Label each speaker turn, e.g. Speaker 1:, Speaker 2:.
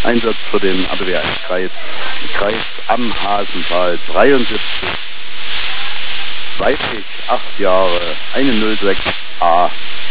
Speaker 1: Einsatz für den ABW-Kreis, Kreis am Hasental 73, weiblich 8 Jahre, 106a.